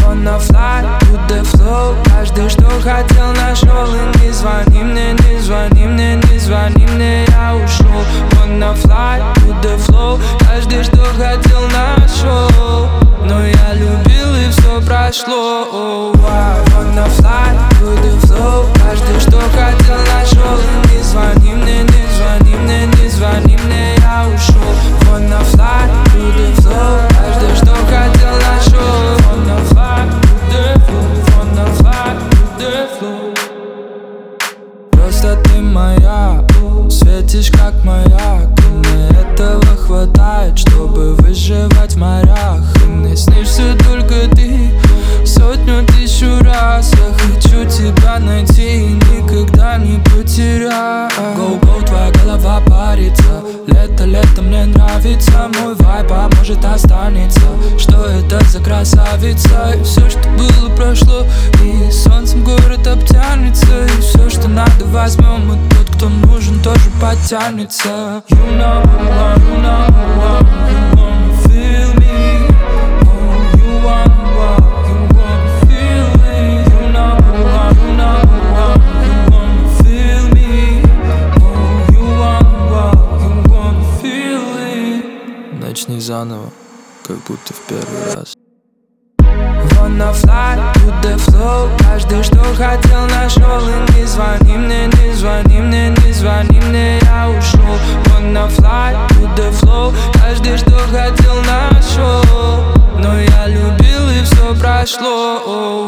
Wanna fly to the flow. Каждый, что хотел, нашел. И не звони мне, не звони мне, не звони мне, я ушел. Wanna fly to the flow. Каждый, что хотел, нашел. Но я любил и все прошло. Wanna fly to the flow. Каждый, что хотел, нашел. И не звони мне, не звони мне, не звони мне, я ушел. Wanna fly to the flow. Каждый, что хотел, нашел. Wanna fly to the flow. Wanna fly to the flow. Просто ты моя, светишь как маяк. И мне этого хватает, чтобы выживать в морях. И мне снишься только ты сотню тысячу раз. Я хочу тебя найти и никогда не потерять. Go-go, твоя голова парится. Лето мне нравится. Мой вайб, а может останется. Что это за красавица? И все, что было, прошло. И солнцем город обтянется. И все, что надо, возьмем. И тот, кто нужен, тоже подтянется. You know who I am, you know who I am. You wanna feel me? Oh, you wanna walk, you wanna feel me? You know who I am, you know who I am. You wanna feel me? Oh, you wanna walk, you wanna feel it. Начни заново, как будто в первый раз. Wanna fly to the flow. Каждый, что хотел, нашел. И не звони мне, не звони мне, не звони мне, я ушел. Wanna fly to the flow. Каждый, что хотел, нашел. Но я любил и все прошло.